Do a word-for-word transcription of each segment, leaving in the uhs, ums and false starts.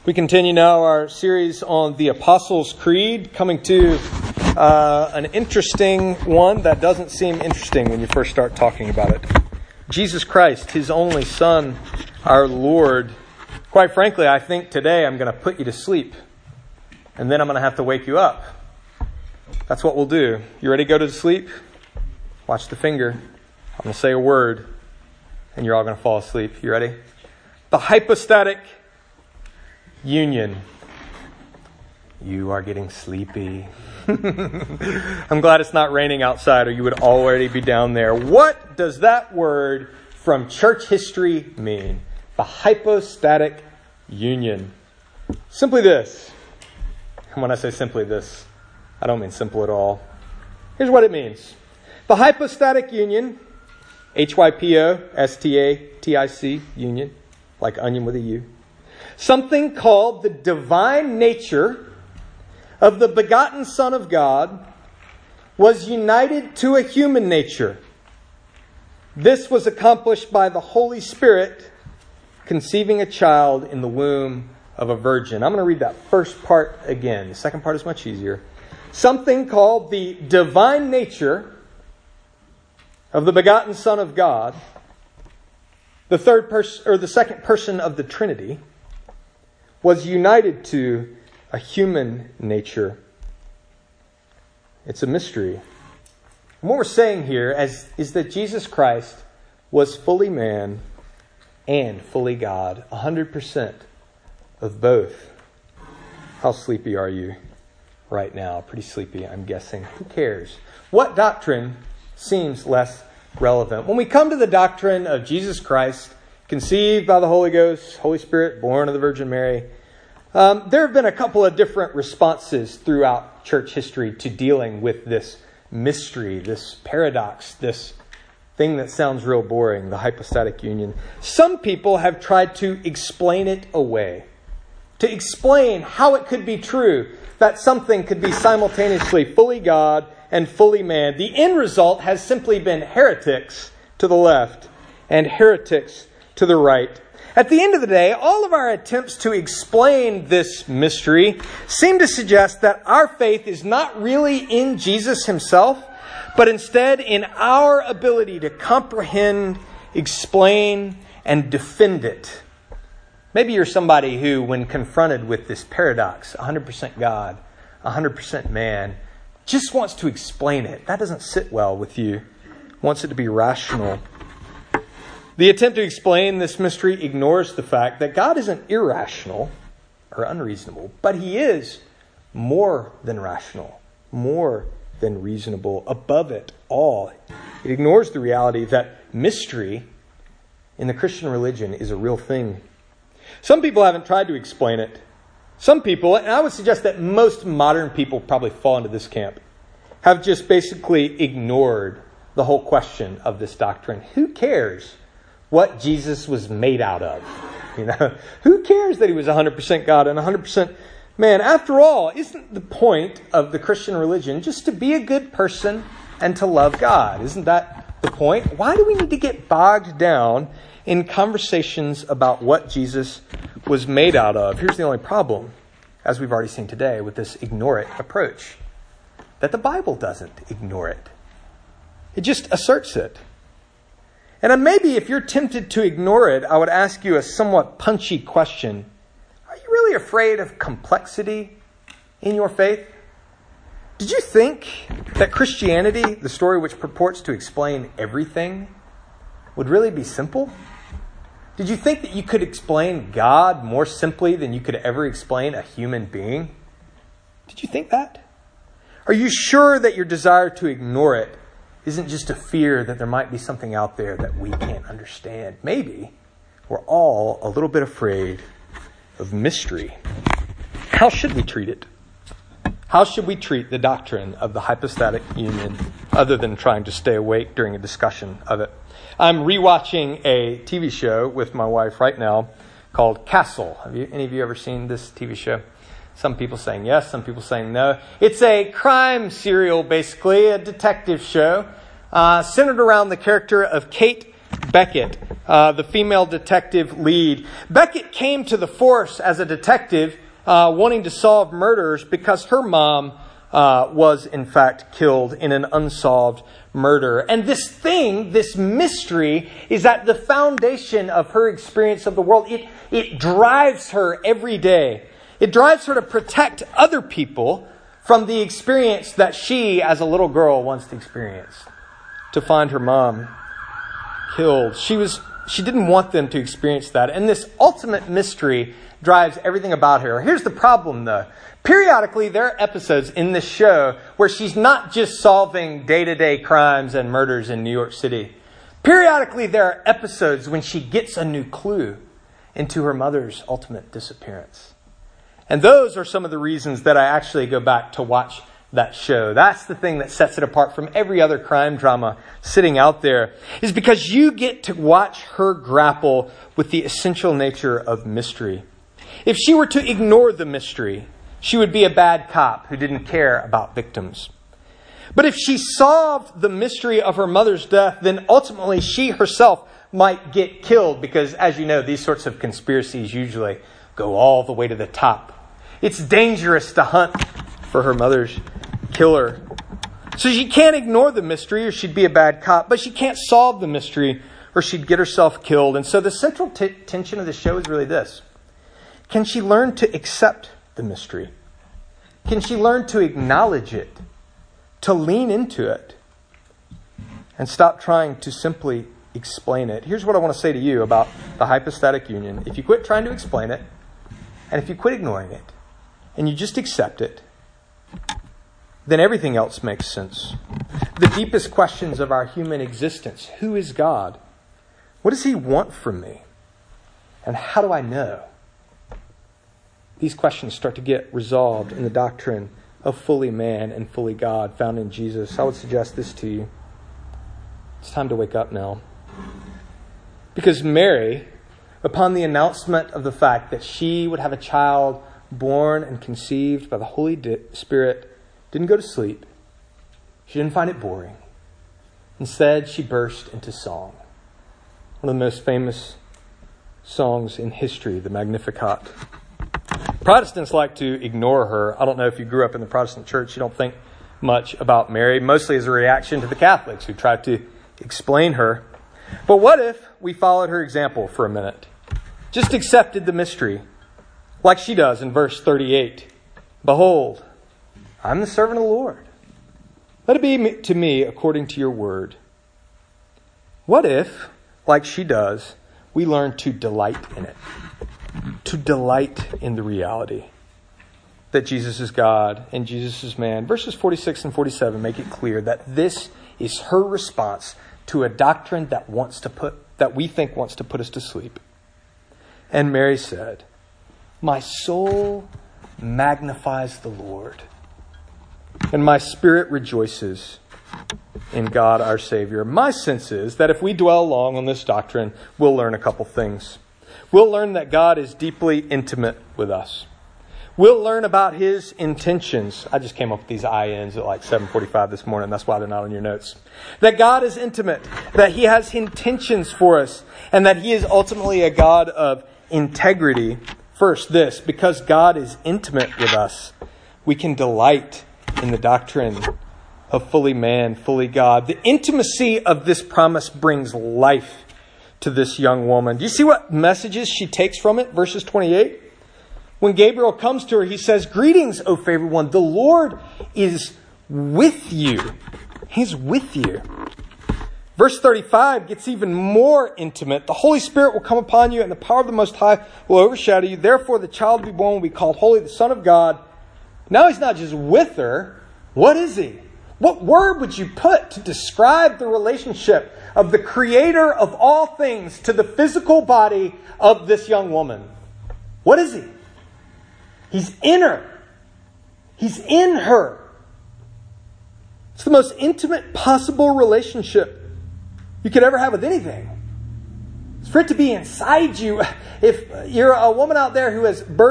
We continue now our series on the Apostles' Creed, coming to uh, an interesting one that doesn't seem interesting when you first start talking about it. Jesus Christ, His only Son, our Lord. Quite frankly, I think today I'm going to put you to sleep, and then I'm going to have to wake you up. That's what we'll do. You ready to go to sleep? Watch the finger. I'm going to say a word, and you're all going to fall asleep. You ready? The hypostatic union. You are getting sleepy. I'm glad it's not raining outside, or you would already be down there. What does that word from church history mean? The hypostatic union. Simply this. And when I say simply this, I don't mean simple at all. Here's what it means. The hypostatic union, H Y P O S T A T I C, union, like onion with a U. Something called the divine nature of the begotten Son of God was united to a human nature. This was accomplished by the Holy Spirit conceiving a child in the womb of a virgin. I'm going to read that first part again. The second part is much easier. Something called the divine nature of the begotten Son of God, the third person or the second person of the Trinity, was united to a human nature. It's a mystery. And what we're saying here is, is that Jesus Christ was fully man and fully God, one hundred percent of both. How sleepy are you right now? Pretty sleepy, I'm guessing. Who cares? What doctrine seems less relevant? When we come to the doctrine of Jesus Christ, conceived by the Holy Ghost, Holy Spirit, born of the Virgin Mary, um, there have been a couple of different responses throughout church history to dealing with this mystery, this paradox, this thing that sounds real boring, the hypostatic union. Some people have tried to explain it away, to explain how it could be true that something could be simultaneously fully God and fully man. The end result has simply been heretics to the left and heretics to the right. At the end of the day, all of our attempts to explain this mystery seem to suggest that our faith is not really in Jesus Himself, but instead in our ability to comprehend, explain, and defend it. Maybe you're somebody who, when confronted with this paradox, one hundred percent God, one hundred percent man, just wants to explain it. That doesn't sit well with you. Wants it to be rational. The attempt to explain this mystery ignores the fact that God isn't irrational or unreasonable, but He is more than rational, more than reasonable, above it all. It ignores the reality that mystery in the Christian religion is a real thing. Some people haven't tried to explain it. Some people, and I would suggest that most modern people probably fall into this camp, have just basically ignored the whole question of this doctrine. Who cares what Jesus was made out of? You know, who cares that He was one hundred percent God and one hundred percent man? After all, isn't the point of the Christian religion just to be a good person and to love God? Isn't that the point? Why do we need to get bogged down in conversations about what Jesus was made out of? Here's the only problem, as we've already seen today, with this ignore it approach, that the Bible doesn't ignore it. It just asserts it. And maybe if you're tempted to ignore it, I would ask you a somewhat punchy question. Are you really afraid of complexity in your faith? Did you think that Christianity, the story which purports to explain everything, would really be simple? Did you think that you could explain God more simply than you could ever explain a human being? Did you think that? Are you sure that your desire to ignore it isn't just a fear that there might be something out there that we can't understand? Maybe we're all a little bit afraid of mystery. How should we treat it? How should we treat the doctrine of the hypostatic union other than trying to stay awake during a discussion of it? I'm rewatching a T V show with my wife right now called Castle. Have you, any of you ever seen this T V show? Some people saying yes, some people saying no. It's a crime serial, basically, a detective show, uh, centered around the character of Kate Beckett, uh, the female detective lead. Beckett came to the force as a detective uh, wanting to solve murders because her mom uh, was in fact killed in an unsolved murder. And this thing, this mystery, is at the foundation of her experience of the world. It, it drives her every day. It drives her to protect other people from the experience that she, as a little girl, once experienced. To find her mom killed. She was she didn't want them to experience that. And this ultimate mystery drives everything about her. Here's the problem, though. Periodically, there are episodes in this show where she's not just solving day-to-day crimes and murders in New York City. Periodically, there are episodes when she gets a new clue into her mother's ultimate disappearance. And those are some of the reasons that I actually go back to watch that show. That's the thing that sets it apart from every other crime drama sitting out there, is because you get to watch her grapple with the essential nature of mystery. If she were to ignore the mystery, she would be a bad cop who didn't care about victims. But if she solved the mystery of her mother's death, then ultimately she herself might get killed, because, as you know, these sorts of conspiracies usually go all the way to the top. It's dangerous to hunt for her mother's killer. So she can't ignore the mystery or she'd be a bad cop, but she can't solve the mystery or she'd get herself killed. And so the central t- tension of the show is really this. Can she learn to accept the mystery? Can she learn to acknowledge it, to lean into it, and stop trying to simply explain it? Here's what I want to say to you about the hypostatic union. If you quit trying to explain it, and if you quit ignoring it, and you just accept it, then everything else makes sense. The deepest questions of our human existence. Who is God? What does He want from me? And how do I know? These questions start to get resolved in the doctrine of fully man and fully God found in Jesus. I would suggest this to you. It's time to wake up now. Because Mary, upon the announcement of the fact that she would have a child born and conceived by the Holy Spirit, didn't go to sleep. She didn't find it boring. Instead, she burst into song. One of the most famous songs in history, the Magnificat. Protestants like to ignore her. I don't know if you grew up in the Protestant church, you don't think much about Mary, mostly as a reaction to the Catholics who tried to explain her. But what if we followed her example for a minute? Just accepted the mystery, like she does in verse thirty-eight. Behold, I'm the servant of the Lord. Let it be to me according to your word. What if, like she does, we learn to delight in it? To delight in the reality that Jesus is God and Jesus is man. Verses forty-six and forty-seven make it clear that this is her response to a doctrine that wants to put that we think wants to put us to sleep. And Mary said, my soul magnifies the Lord, and my spirit rejoices in God our Savior. My sense is that if we dwell long on this doctrine, we'll learn a couple things. We'll learn that God is deeply intimate with us. We'll learn about His intentions. I just came up with these I Ns at like seven forty-five this morning. That's why they're not on your notes. That God is intimate, that He has intentions for us, and that He is ultimately a God of integrity. First, this, because God is intimate with us, we can delight in the doctrine of fully man, fully God. The intimacy of this promise brings life to this young woman. Do you see what messages she takes from it? Verses twenty-eight. When Gabriel comes to her, he says, greetings, O favored one. The Lord is with you. He's with you. Verse thirty-five gets even more intimate. The Holy Spirit will come upon you, and the power of the Most High will overshadow you. Therefore, the child to be born will be called Holy, the Son of God. Now He's not just with her. What is He? What word would you put to describe the relationship of the Creator of all things to the physical body of this young woman? What is He? He's in her. He's in her. It's the most intimate possible relationship you could ever have with anything. It's for it to be inside you. If you're a woman out there who has birthed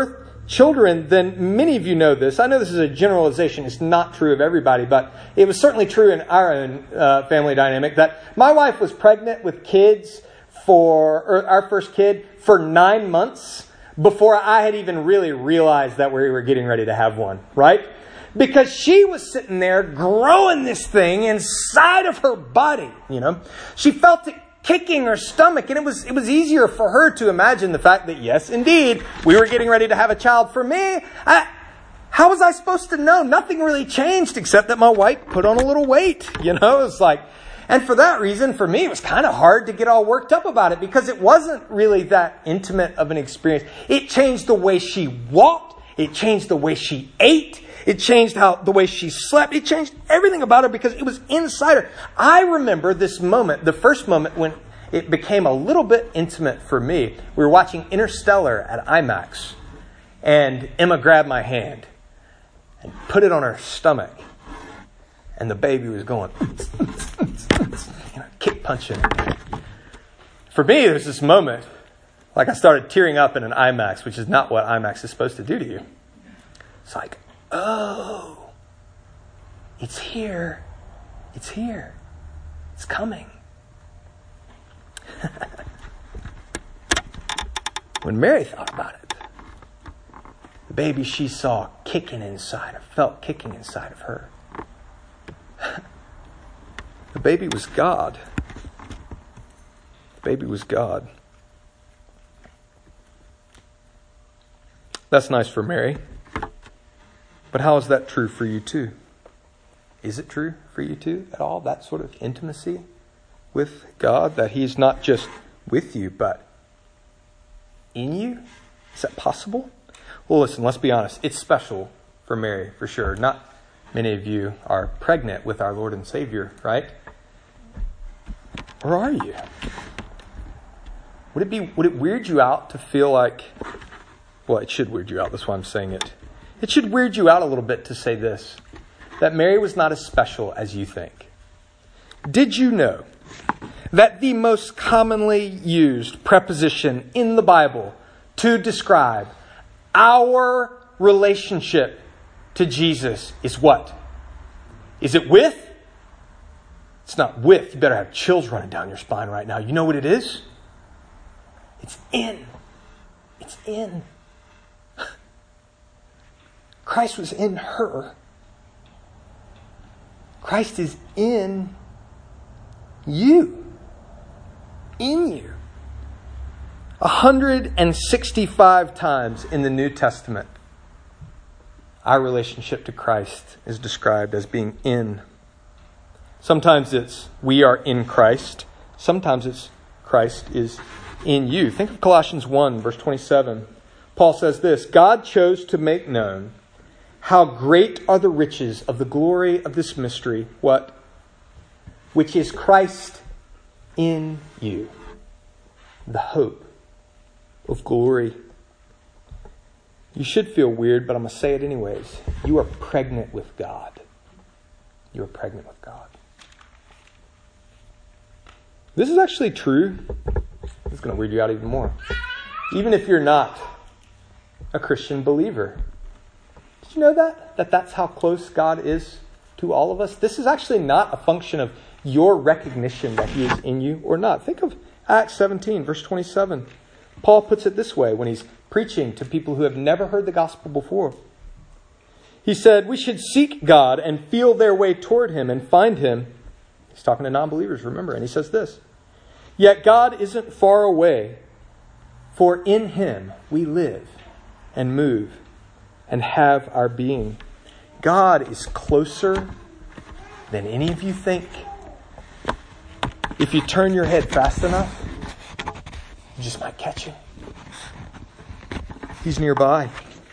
children, then many of you know this. I know this is a generalization. It's not true of everybody, but it was certainly true in our own uh, family dynamic that my wife was pregnant with kids for, or our first kid, for nine months before I had even really realized that we were getting ready to have one, right? Because she was sitting there growing this thing inside of her body, you know. She felt it kicking her stomach, and it was it was easier for her to imagine the fact that, yes, indeed, we were getting ready to have a child. For me, I, how was I supposed to know? Nothing really changed except that my wife put on a little weight, you know. It's like, and for that reason, for me, it was kind of hard to get all worked up about it because it wasn't really that intimate of an experience. It changed the way she walked. It changed the way she ate. It changed how the way she slept. It changed everything about her because it was inside her. I remember this moment, the first moment when it became a little bit intimate for me. We were watching Interstellar at IMAX, and Emma grabbed my hand and put it on her stomach, and the baby was going, you know, kick punching. For me, there was this moment, like I started tearing up in an IMAX, which is not what IMAX is supposed to do to you. It's like, oh, it's here. It's here. It's coming. When Mary thought about it, the baby she saw kicking inside, or felt kicking inside of her, the baby was God. The baby was God. That's nice for Mary. But how is that true for you too? Is it true for you too at all? That sort of intimacy with God, that He's not just with you, but in you? Is that possible? Well, listen, let's be honest. It's special for Mary, for sure. Not many of you are pregnant with our Lord and Savior, right? Or are you? Would it be, would it weird you out to feel like, well, it should weird you out. That's why I'm saying it. It should weird you out a little bit to say this, that Mary was not as special as you think. Did you know that the most commonly used preposition in the Bible to describe our relationship to Jesus is what? Is it with? It's not with. You better have chills running down your spine right now. You know what it is? It's in. It's in. Christ was in her. Christ is in you. In you. one hundred sixty-five times in the New Testament, our relationship to Christ is described as being in. Sometimes it's we are in Christ. Sometimes it's Christ is in you. Think of Colossians one, verse twenty-seven. Paul says this, God chose to make known how great are the riches of the glory of this mystery. What? Which is Christ in you. The hope of glory. You should feel weird, but I'm going to say it anyways. You are pregnant with God. You are pregnant with God. This is actually true. It's going to weird you out even more. Even if you're not a Christian believer. Did you know that? That that's how close God is to all of us? This is actually not a function of your recognition that He is in you or not. Think of Acts seventeen, verse twenty-seven. Paul puts it this way when he's preaching to people who have never heard the gospel before. He said, we should seek God and feel their way toward Him and find Him. He's talking to non-believers, remember. And he says this, yet God isn't far away, for in Him we live and move and have our being. God is closer than any of you think. If you turn your head fast enough, you just might catch Him. He's nearby.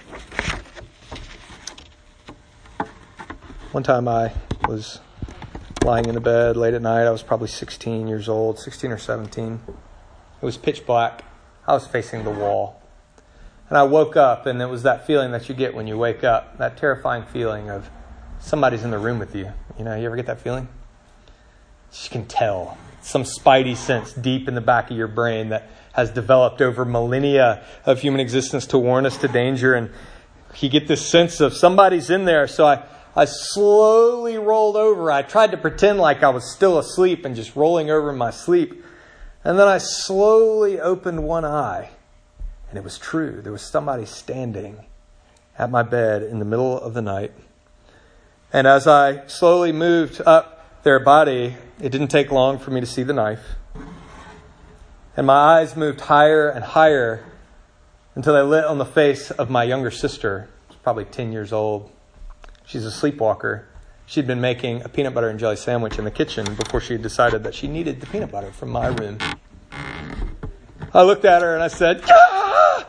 One time I was lying in the bed late at night. I was probably sixteen years old, sixteen or seventeen. It was pitch black. I was facing the wall. And I woke up, and it was that feeling that you get when you wake up, that terrifying feeling of somebody's in the room with you. You know, you ever get that feeling? You can tell some spidey sense deep in the back of your brain that has developed over millennia of human existence to warn us to danger. And you get this sense of somebody's in there. So I, I slowly rolled over. I tried to pretend like I was still asleep and just rolling over in my sleep. And then I slowly opened one eye. And it was true. There was somebody standing at my bed in the middle of the night. And as I slowly moved up their body, it didn't take long for me to see the knife. And my eyes moved higher and higher until they lit on the face of my younger sister. She's probably ten years old. She's a sleepwalker. She'd been making a peanut butter and jelly sandwich in the kitchen before she had decided that she needed the peanut butter from my room. I looked at her and I said, "Ah!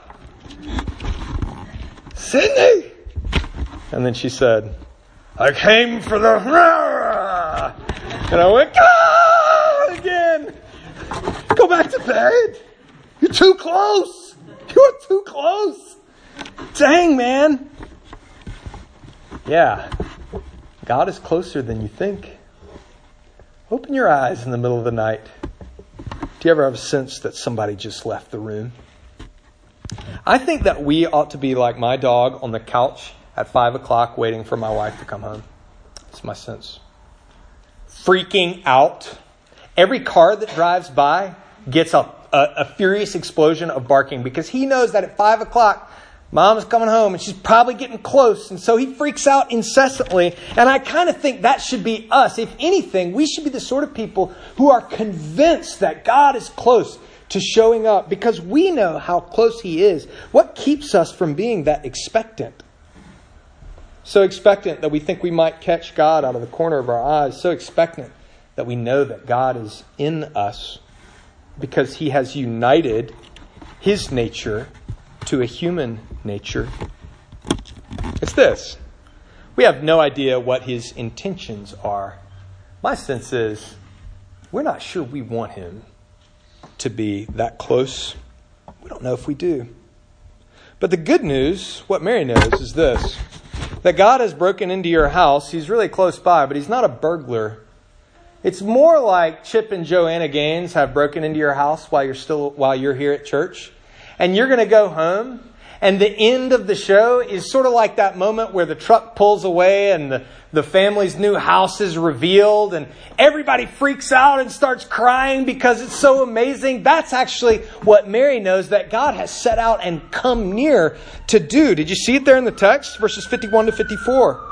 Sydney!" And then she said, "I came for the..." And I went, "Ah!" again. "Go back to bed. You're too close. You're too close." Dang, man. Yeah. God is closer than you think. Open your eyes in the middle of the night. Do you ever have a sense that somebody just left the room? I think that we ought to be like my dog on the couch at five o'clock waiting for my wife to come home. That's my sense. Freaking out. Every car that drives by gets a, a, a furious explosion of barking because he knows that at five o'clock, Mom's coming home and she's probably getting close. And so he freaks out incessantly. And I kind of think that should be us. If anything, we should be the sort of people who are convinced that God is close to showing up because we know how close He is. What keeps us from being that expectant? So expectant that we think we might catch God out of the corner of our eyes. So expectant that we know that God is in us because He has united His nature to a human nature. It's this. We have no idea what His intentions are. My sense is we're not sure we want Him to be that close. We don't know if we do. But the good news, what Mary knows, is this. That God has broken into your house. He's really close by, but He's not a burglar. It's more like Chip and Joanna Gaines have broken into your house while you're still while you're here at church. And you're going to go home. And the end of the show is sort of like that moment where the truck pulls away and the, the family's new house is revealed and everybody freaks out and starts crying because it's so amazing. That's actually what Mary knows that God has set out and come near to do. Did you see it there in the text? Verses fifty-one to fifty-four.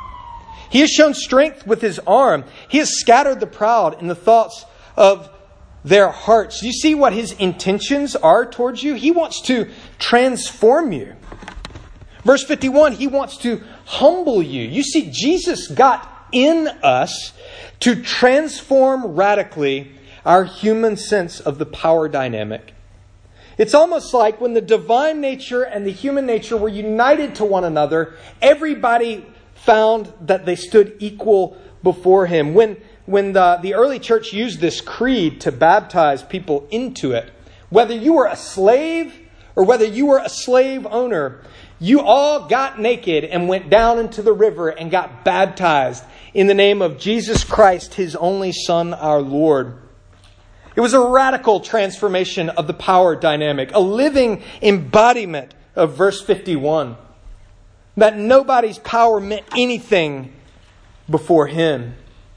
He has shown strength with His arm. He has scattered the proud in the thoughts of their hearts. Do you see what His intentions are towards you? He wants to transform you. Verse fifty-one, He wants to humble you. You see, Jesus got in us to transform radically our human sense of the power dynamic. It's almost like when the divine nature and the human nature were united to one another, everybody found that they stood equal before Him. When When the, the early church used this creed to baptize people into it, whether you were a slave or whether you were a slave owner, you all got naked and went down into the river and got baptized in the name of Jesus Christ, His only Son, our Lord. It was a radical transformation of the power dynamic, a living embodiment of verse fifty-one, that nobody's power meant anything before Him.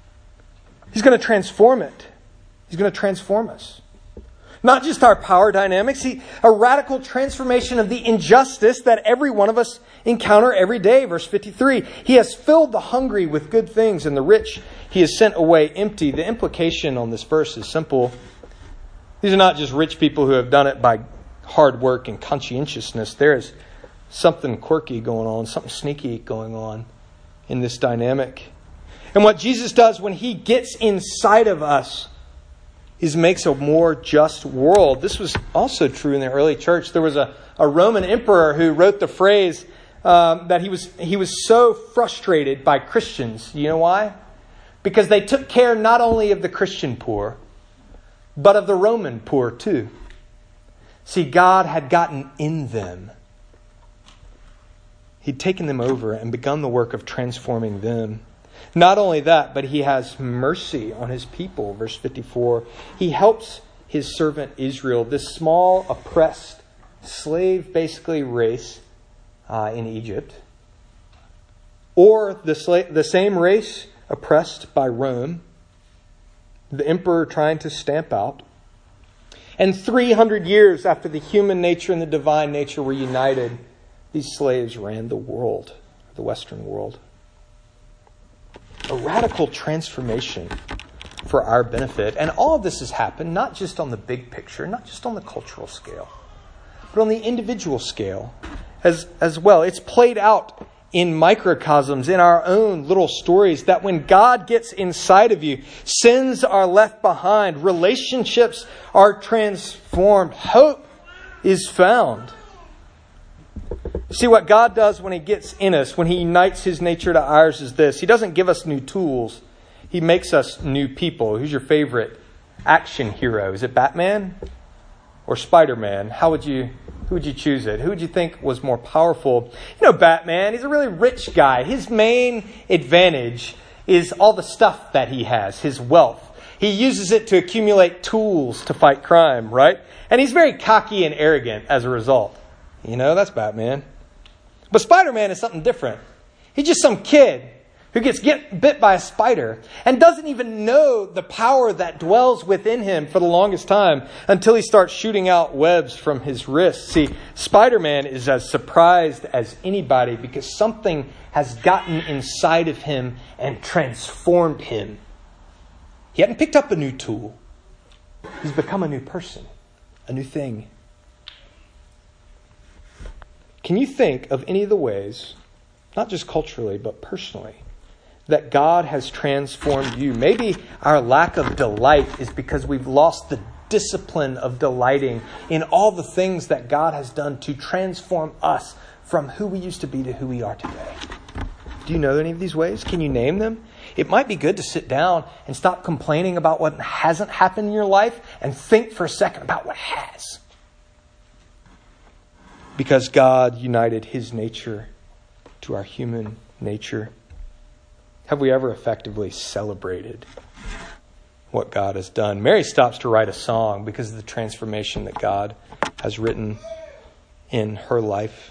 He's going to transform it. He's going to transform us. Not just our power dynamics, he, a radical transformation of the injustice that every one of us encounter every day. Verse fifty-three, He has filled the hungry with good things, and the rich He has sent away empty. The implication on this verse is simple. These are not just rich people who have done it by hard work and conscientiousness. There is something quirky going on, something sneaky going on in this dynamic. And what Jesus does when He gets inside of us is makes a more just world. This was also true in the early church. There was a, a Roman emperor who wrote the phrase um, that he was he was so frustrated by Christians. You know why? Because they took care not only of the Christian poor, but of the Roman poor too. See, God had gotten in them. He'd taken them over and begun the work of transforming them. Not only that, but he has mercy on his people. Verse fifty-four, he helps his servant Israel, this small, oppressed, slave, basically, race uh, in Egypt. Or the, sla- the same race oppressed by Rome, the emperor trying to stamp out. And three hundred years after the human nature and the divine nature were united, these slaves ran the world, the Western world. A radical transformation for our benefit. And all of this has happened not just on the big picture, not just on the cultural scale, but on the individual scale as, as well. It's played out in microcosms, in our own little stories, that when God gets inside of you, sins are left behind, relationships are transformed, hope is found. See, what God does when He gets in us, when He unites His nature to ours, is this. He doesn't give us new tools. He makes us new people. Who's your favorite action hero? Is it Batman or Spider-Man? How would you, who would you choose it? Who would you think was more powerful? You know, Batman, he's a really rich guy. His main advantage is all the stuff that he has, his wealth. He uses it to accumulate tools to fight crime, right? And he's very cocky and arrogant as a result. You know, that's Batman. But Spider-Man is something different. He's just some kid who gets get bit by a spider and doesn't even know the power that dwells within him for the longest time until he starts shooting out webs from his wrists. See, Spider-Man is as surprised as anybody because something has gotten inside of him and transformed him. He hadn't picked up a new tool. He's become a new person, a new thing. Can you think of any of the ways, not just culturally, but personally, that God has transformed you? Maybe our lack of delight is because we've lost the discipline of delighting in all the things that God has done to transform us from who we used to be to who we are today. Do you know any of these ways? Can you name them? It might be good to sit down and stop complaining about what hasn't happened in your life and think for a second about what has. Because God united His nature to our human nature. Have we ever effectively celebrated what God has done? Mary stops to write a song because of the transformation that God has written in her life.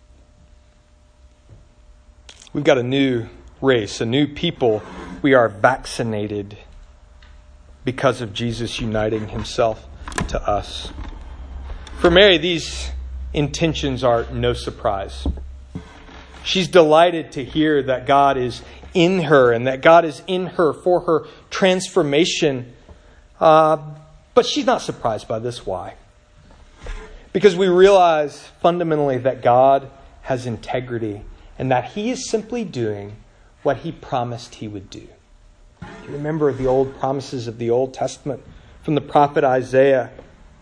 We've got a new race, a new people. We are vaccinated because of Jesus uniting Himself to us. For Mary, these intentions are no surprise. She's delighted to hear that God is in her and that God is in her for her transformation. Uh, but she's not surprised by this. Why? Because we realize fundamentally that God has integrity and that He is simply doing what He promised He would do. Do you remember the old promises of the Old Testament from the prophet Isaiah?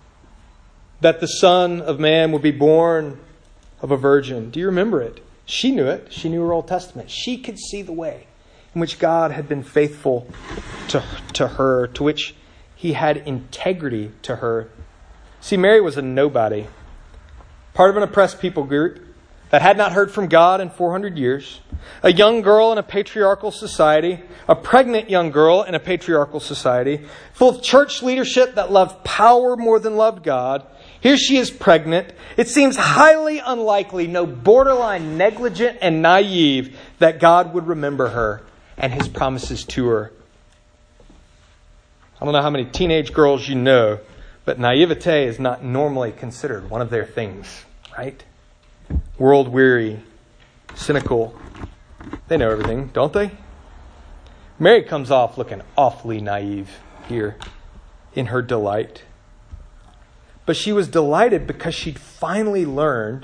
That the Son of Man will be born of a virgin. Do you remember it? She knew it. She knew her Old Testament. She could see the way in which God had been faithful to, to her, to which He had integrity to her. See, Mary was a nobody, part of an oppressed people group that had not heard from God in four hundred years, a young girl in a patriarchal society, a pregnant young girl in a patriarchal society, full of church leadership that loved power more than loved God. Here she is pregnant. It seems highly unlikely, no, borderline negligent and naive, that God would remember her and His promises to her. I don't know how many teenage girls you know, but naivete is not normally considered one of their things, right? World weary, cynical. They know everything, don't they? Mary comes off looking awfully naive here in her delight. But she was delighted because she'd finally learned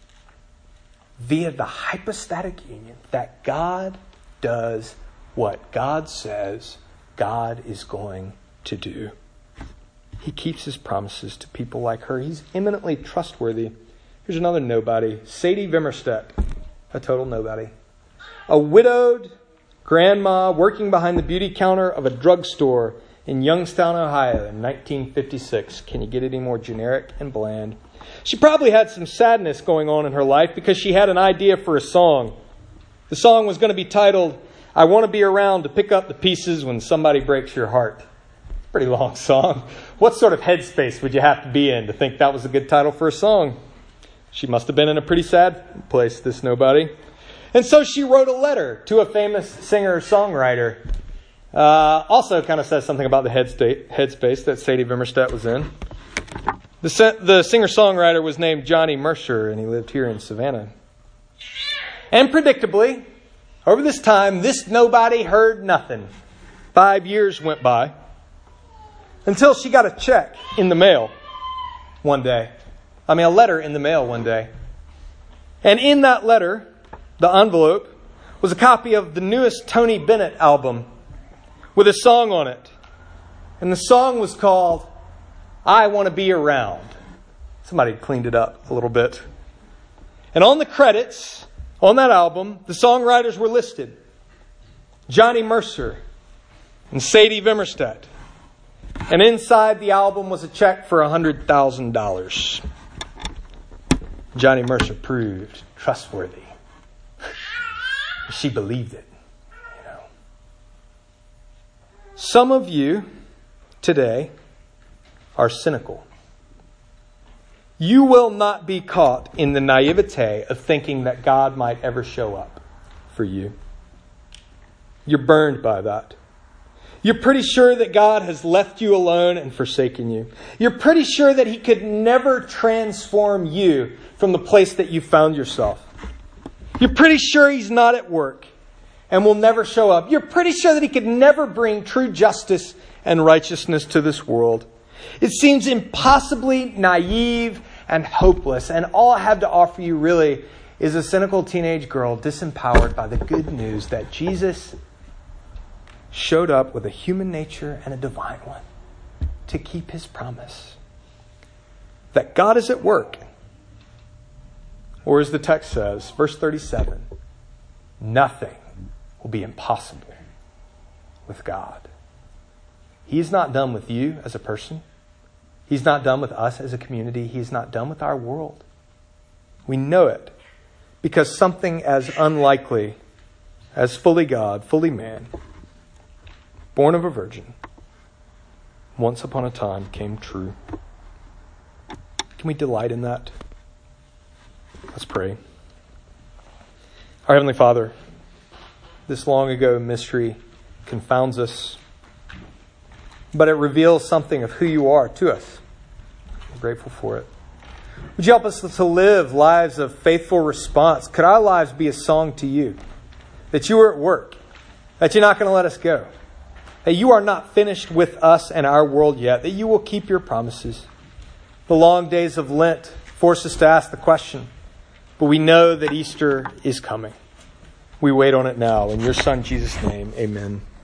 via the hypostatic union that God does what God says God is going to do. He keeps His promises to people like her. He's eminently trustworthy. Here's another nobody, Sadie Vimmerstedt, a total nobody. A widowed grandma working behind the beauty counter of a drugstore in Youngstown, Ohio in nineteen fifty-six. Can you get any more generic and bland? She probably had some sadness going on in her life because she had an idea for a song. The song was going to be titled, I want to be around to pick up the pieces when somebody breaks your heart. Pretty long song. What sort of headspace would you have to be in to think that was a good title for a song? She must have been in a pretty sad place, this nobody. And so she wrote a letter to a famous singer-songwriter. Uh, also kind of says something about the headspace, headspace that Sadie Wimmerstedt was in. The, the singer-songwriter was named Johnny Mercer, and he lived here in Savannah. And predictably, over this time, this nobody heard nothing. Five years went by until she got a check in the mail one day. I mean, a letter in the mail one day. And in that letter, the envelope, was a copy of the newest Tony Bennett album with a song on it. And the song was called I Want to Be Around. Somebody cleaned it up a little bit. And on the credits, on that album, the songwriters were listed. Johnny Mercer and Sadie Wimmerstedt. And inside the album was a check for one hundred thousand dollars. Johnny Mercer proved trustworthy. She believed it. You know. Some of you today are cynical. You will not be caught in the naivete of thinking that God might ever show up for you. You're burned by that. You're pretty sure that God has left you alone and forsaken you. You're pretty sure that He could never transform you from the place that you found yourself. You're pretty sure He's not at work and will never show up. You're pretty sure that He could never bring true justice and righteousness to this world. It seems impossibly naive and hopeless. And all I have to offer you really is a cynical teenage girl disempowered by the good news that Jesus showed up with a human nature and a divine one to keep His promise. That God is at work. Or as the text says, verse thirty-seven, nothing will be impossible with God. He is not done with you as a person. He's not done with us as a community. He is not done with our world. We know it because something as unlikely as fully God, fully man, born of a virgin, once upon a time came true. Can we delight in that? Let's pray. Our Heavenly Father, this long ago mystery confounds us, but it reveals something of who You are to us. We're grateful for it. Would You help us to live lives of faithful response? Could our lives be a song to You? That You are at work. That You're not going to let us go. That You are not finished with us and our world yet. That You will keep Your promises. The long days of Lent force us to ask the question, but we know that Easter is coming. We wait on it now. In Your Son, Jesus' name, amen.